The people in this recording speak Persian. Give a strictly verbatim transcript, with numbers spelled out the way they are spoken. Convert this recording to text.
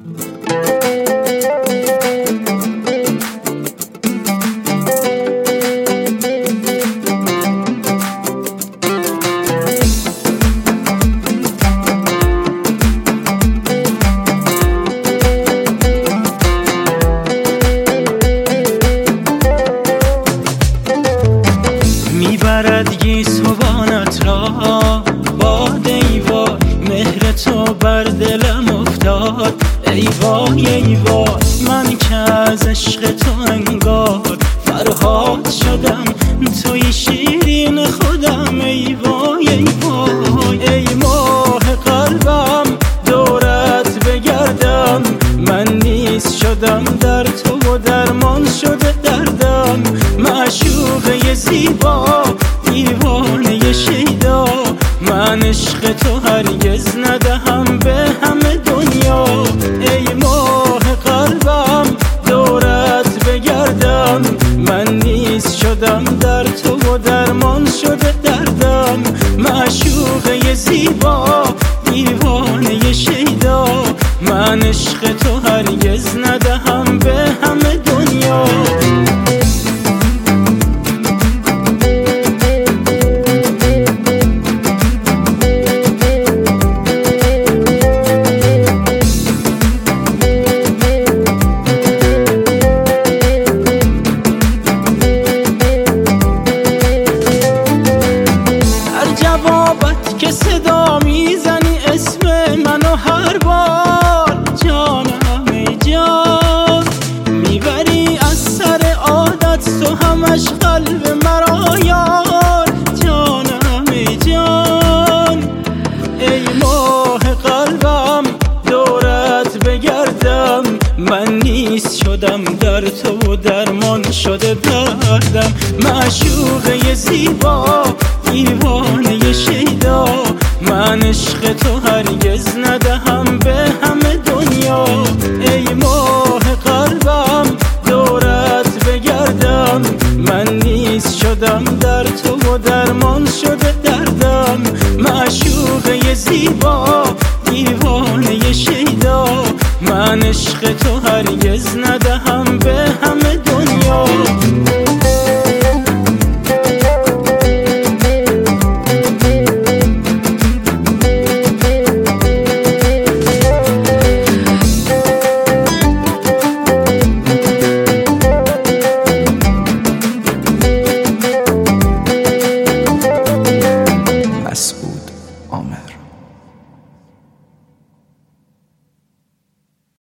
میبرد گیسوانت را باد، ای وای مهر تو بر دلم افتاد. ای وای ای وای من که از عشق تو انگار فرهاد شدم، توی شیرین خودم. ای وای ای وای ای ماه قلبم دورت بگردم، من نیست شدم در تو و درمان شده دردم. معشوقه زیبا دیوانه شیدا، من عشق تو هرگز ندهم به همه دنیا. ای ماه قلبم دورت بگردم، من نیست شدم در تو و درمان شده دردم. معشوقه زیبا دیوانه شیدا، من عشق تو هرگز ندهم به همه دنیا. که صدا میزنی اسم منو هر بار، جانم ای جان میبری از سر عادت تو همش قلب مرا یار. جانم ای جان ای ماه قلبم دورت بگردم، من نیست شدم در تو و درمان شده دردم. معشوقه زیبا دیوانه شیدا، من عشق تو هرگز ندهم به همه دنیا. ای ماه قلبم دورت بگردم، من نیست شدم در تو و درمان شده دردم. معشوقه زیبا دیوانه شیدا، من عشق تو هرگز ندهم